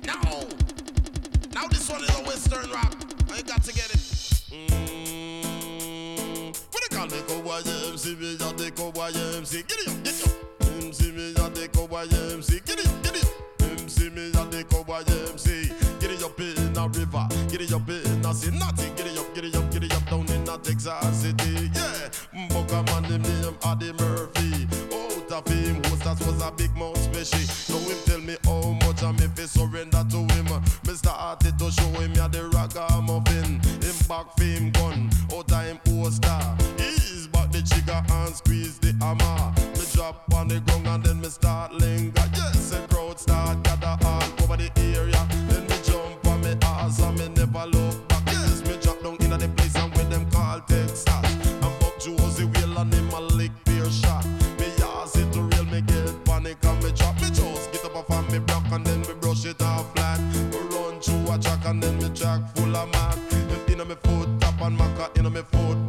Now, now this one is a Western rap. I got to get it. What they call me cowboy MC? Me a the cowboy MC. Get it up, get it up. MC me a the cowboy MC. Get it up, get it up. MC me a the cowboy MC. Get it up in a river, get it up in a Cincinnati. Get it up, get it up, get it up down in a Texas City. Yeah, Bucka man him name Eddie Murphy. Out of him, Hostess was a big mouth special. So him tell me how much I me fi surrender to him. Me started to show him ya the ragamuffin. Him back for him gun, out of him poster. He's back the trigger and squeeze the hammer. Me drop on the ground and then me start linger. Yes, the crowd start gather all over the area. Then me jump on me ass and me never look back. Yes, me drop down in the place and when them call Texas. And Buck Josie wheel and him a lick beer shot. Me ass it to real, me get panic and me drop. Me just get up off and me block and then me brush it off flat. Me run through a track and then me track full of mark. Inna me foot tap and maca inna me foot